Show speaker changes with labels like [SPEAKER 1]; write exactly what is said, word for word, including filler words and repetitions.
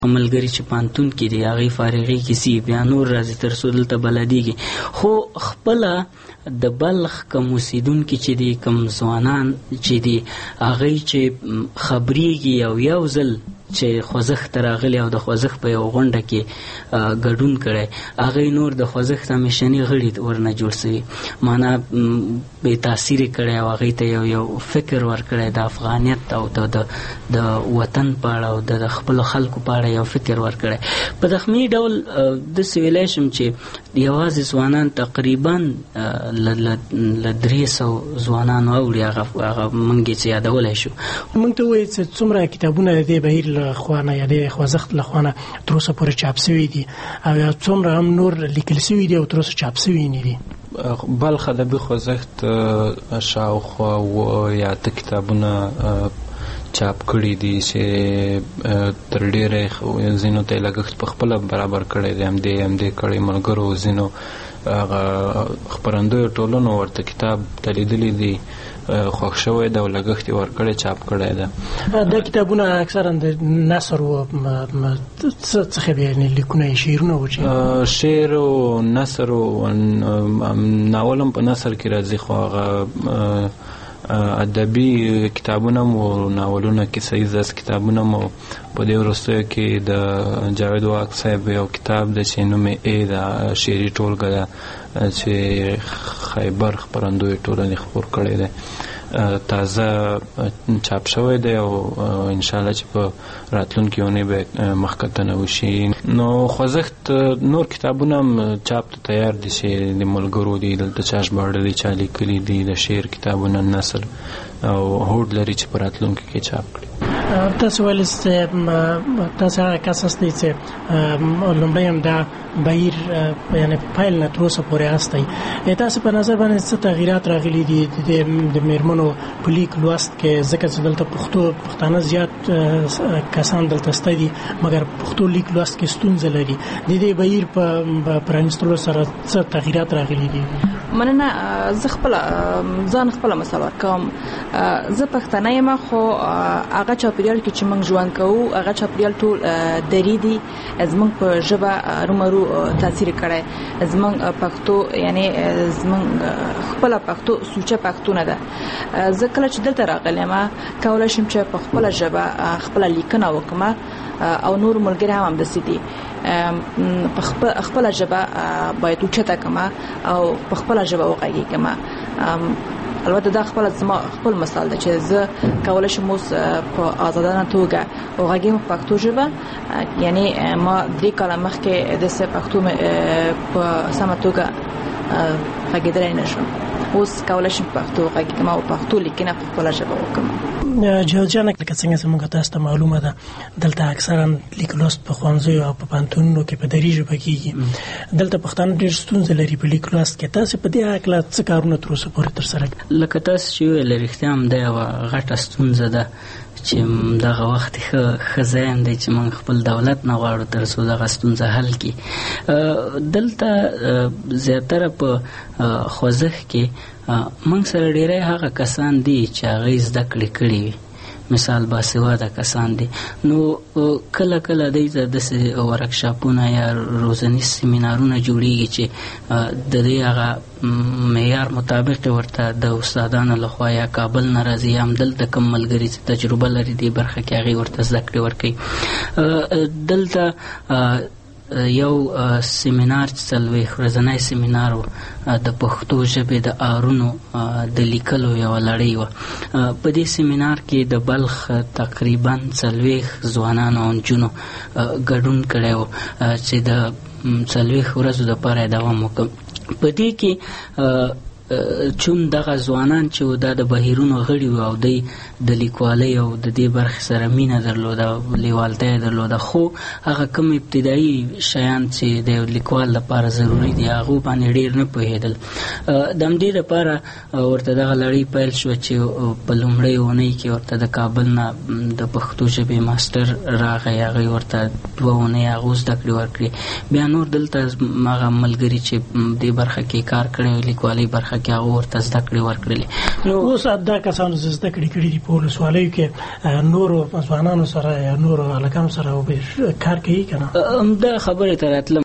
[SPEAKER 1] ملګری چې پانتون کې دی هغې فارغي کیسې بیا نور راځي تر څو دلته بلدیږي. خو خپله د بلخ کم اوسېدونکي چې دي کم ځوانان چې دي هغوی چې خبرېږي او یو ځل چې خوځښت ته راغلي او د خوځښت په یو غونډه کې ګډون کړی هغوی نور د خوځښت همیشني غړي ورنه جوړ سوي معنا بې تاثیرې کړی او هغوی ته یو یو فکر ورکړی د افغانیت او د د وطن په اړه او د خپلو خلکو په اړه یو فکر ورکړی. په دخمي ډول داسې ویلی شم چې یوازې ځوانان تقریبا له درې سوه ځوانانو اوړي هغه هغه موږ یې څه یادولی شو.
[SPEAKER 2] موږ ته ووایي چې څومره کتابونه د دې بهیر له خوانه یا د خوځښت له خوانه تر اوسه پورې چاپ سوي دي او یا څومره هم نور لیکل سوي دي او تر اوسه چاپ سوي نه دي؟
[SPEAKER 3] بلخ ادبي خوځښت شاوخوا اووه یا اته کتابونه چاپ کړي دي چې تر ډېره ځینو ته یې لګښت په خپله برابر کړی دی، همدې همدې کړی ملګرو ځینو هغه خپرندویو ټولنو ورته کتاب ته لیدلي دي، خوښ شوی ده او لګښت یې ورکړی چاپ کړی ده.
[SPEAKER 2] دا کتابونه اکثرا د نثر و څخه بیا لیکونه یې شعرونه و چې
[SPEAKER 3] شعر و نثر و ناول هم په نثر کې راځي خو هغه ادبي کتابونه مو ناولونه کیسه ییز کتابونه مو په دې وروستیو کې د جاوید واق صاحب یو کتاب دی چې نوم یې ای د شعري ټولګه ده چې خیبر خپرندویو ټولنې خپور کړی دی، تازه چاپ شوی دی او انشاءالله چې په راتلونکې اونۍ به مخکتنه وشي. نو خوځښت نور کتابونه هم چاپ ته تیار دي چې د ملګرو دي، دلته چا ژباړلي چا لیکلي دي، د شعر کتابونه نثر او هوډ لري چې په راتلونکي کې چاپ کړي.
[SPEAKER 2] تاسو ویل چې تاسو هغه کس هستئ چې لومړی هم دا بهیر یعنې پیل نه تر اوسه پورې هستئ. تاسو په نظر باندې څه تغیرات راغلي دي د میرمنو په لیک لوست کې؟ ځکه چې دلته پښتو پښتانه زیات کسان دلته سته دي مګر پښتو لیک لوست کې ستونزه لري. د دې بهیر په پرانیستلو سره څه تغیرات راغلي دي؟
[SPEAKER 4] مننه. زه خپله ځان خپله مثال ورکوم. زه پښتنه یم خو هغه چاپېریال کې چې موږ ژوند کوو هغه چاپېریال ټول دري دي، زموږ په ژبه رومرو تاثیر کړی. زموږ پښتو یعنې زموږ خپله پښتو سوچه پښتو نه ده. زه کله چې دلته راغلی یم کولی شم چې په خپله ژبه خپله لیکنه وکړم او نور ملګري هم همداسې دي. په خپله ژبه باید اوچته کړم او په خپله ژبه وغږېږم. البته دا خپل زما خپل مثال ده چې زه کولی شم اوس په آزادانه توګه وغږېږم په پښتو ژبه. یعنې ما درې کاله مخکې داسې پښتو په سمه توګه غږېدلی نه شم، اوس کولی شم پښتو وغږېږم او پښتو لیکنه په خپله ژبه وکړم.
[SPEAKER 2] جهاد جان، لکه څنګه چې موږ تاسو ته معلومه ده دلته اکثرا لیک لوست په ښوونځیو او په پوهنتونونو کې په دري ژبه کېږي. دلته پښتانه ډېر ستونزې لري په لیک لوست کې. تاسو په دې هکله څه کارونه تر اوسه پورې ترسره کړي؟
[SPEAKER 1] لکه تاسو چې ویل رښتیا هم دا یوه غټه ستونزه ده چې دغه وخت ښه ښه ځای هم دی چې موږ خپل دولت نه غواړو تر څو دغه ستونزه حل کړي. دلته زیاتره په خوځښت کې موږ سره ډېری هغه کسان دي چې هغوی زده کړې کړي وي، مثال باسواده کسان دي. نو کله کله دوی ته داسې ورکشاپونه یا روزنیز سیمینارونه جوړېږي چې د دې هغه معیار مطابق ورته د استادانو لخوا یا کابل نه راځي یا همدلته کوم ملګري چې تجربه لري دې برخه کې هغوی ورته زده کړې ورکوي. دلته یو سیمینار چې څلوېښت ورځنی سیمینار و د پښتو ژبې د آرونو د لیکلو یوه لړۍ وه. په دې سیمینار کې د بلخ تقریبا څلوېښت ځوانانو او نجونو ګډون کړی و چې د څلوېښت ورځو دپاره یې دوام وکړ. په دې کې چون دغه ځوانان چې و دا د بهیرونو غړي وو او دوی د لیکوالۍ او د دې برخې سره مینه درلوده، لیوالتیا یې درلوده، خو هغه کوم ابتدایي شیان چې د یو لیکوال لپاره ضروري دي هغو باندې ډېر نه پوهېدل. د همدې دپاره ورته دغه لړۍ پیل شوه چې په لومړۍ اونۍ کې ورته د کابل نه د پښتو ژبې ماسټر راغی، هغوی ورته دوه اونۍ هغو زده کړې ورکړې. بیا نور دلته هغه ملګري چې دې برخه کې کار کړی لیکوالۍ برخه کې هغه ورته زده کړې ورکړلې.
[SPEAKER 2] نو اوس دا کسانو چې زده کړې کړي دي په ولسوالیو کې نورو ځوانانو سره یا نورو هلکانو سره کار کوي که نه؟
[SPEAKER 1] همدا خبرې ته راتلم